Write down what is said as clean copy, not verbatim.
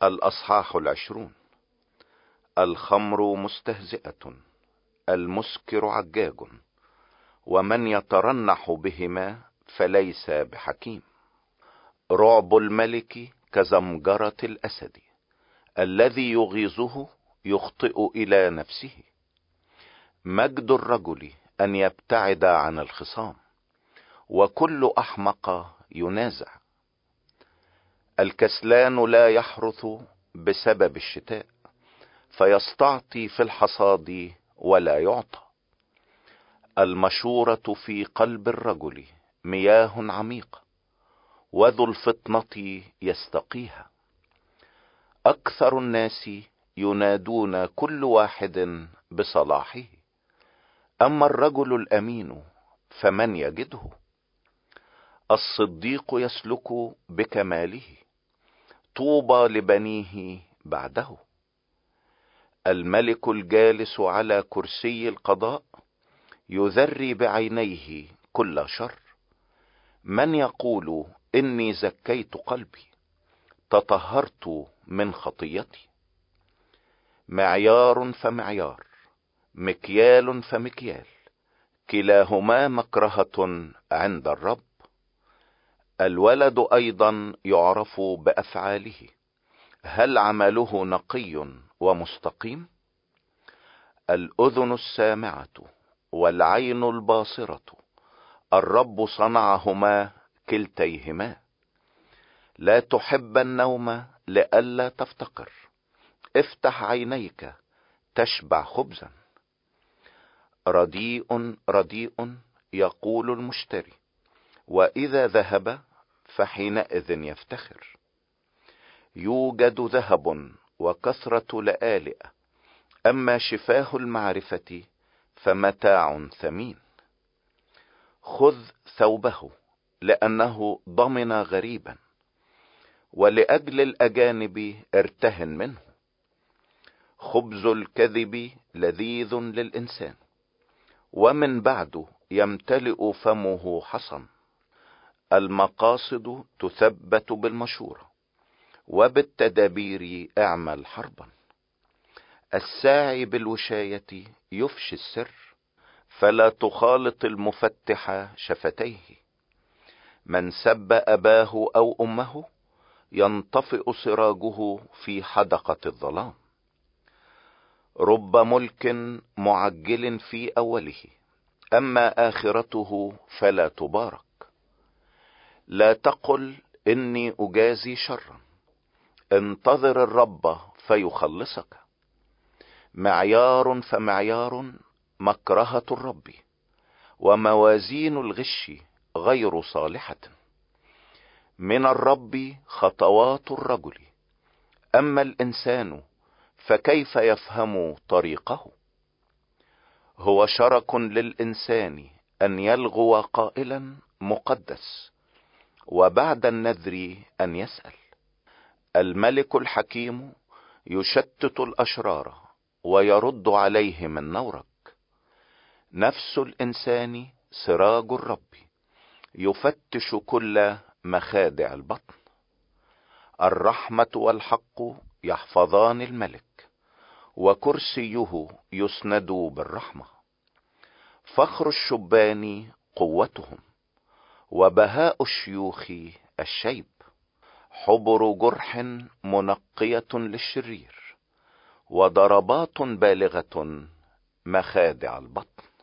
الأصحاح 20. الخمر مستهزئة، المسكر عجاج، ومن يترنح بهما فليس بحكيم. رعب الملك كزمجرة الأسد، الذي يغيظه يخطئ إلى نفسه. مجد الرجل أن يبتعد عن الخصام، وكل أحمق ينازع. الكسلان لا يحرث بسبب الشتاء، فيستعطي في الحصاد ولا يعطى. المشورة في قلب الرجل مياه عميقة، وذو الفطنة يستقيها. أكثر الناس ينادون كل واحد بصلاحه، أما الرجل الأمين فمن يجده؟ الصديق يسلك بكماله، طوبى لبنيه بعده. الملك الجالس على كرسي القضاء يذري بعينيه كل شر. من يقول إني زكيت قلبي، تطهرت من خطيتي؟ معيار فمعيار، مكيال فمكيال، كلاهما مكرهة عند الرب. الولد أيضا يعرف بأفعاله، هل عمله نقي ومستقيم؟ الأذن السامعة والعين الباصرة، الرب صنعهما كلتيهما. لا تحب النوم لئلا تفتقر، افتح عينيك تشبع خبزا. رديء رديء يقول المشتري، وإذا ذهب فحينئذ يفتخر. يوجد ذهب وكثرة لآلئ، أما شفاه المعرفة فمتاع ثمين. خذ ثوبه لأنه ضمن غريبا، ولأجل الأجانب ارتهن منه. خبز الكذب لذيذ للإنسان، ومن بعد يمتلئ فمه حصن. المقاصد تثبت بالمشورة، وبالتدابير اعمل حربا. الساعي بالوشاية يفشي السر، فلا تخالط المفتح شفتيه. من سب أباه أو أمه ينطفئ سراجه في حدقة الظلام. رب ملك معجل في أوله، أما آخرته فلا تبارك. لا تقل إني أجازي شرا، انتظر الرب فيخلصك. معيار فمعيار، مكرهة الرب، وموازين الغش غير صالحة. من الرب خطوات الرجل، أما الإنسان فكيف يفهم طريقه؟ هو شرك للإنسان أن يلغو قائلا مقدس، وبعد النذر أن يسأل. الملك الحكيم يشتت الأشرار ويرد عليهم النورق. نفس الإنسان سراج الرب، يفتش كل مخادع البطن. الرحمة والحق يحفظان الملك، وكرسيه يسند بالرحمة. فخر الشبان قوتهم، وبهاء الشيوخ الشيب. حبر جرح منقية للشرير، وضربات بالغة مخادع البطن.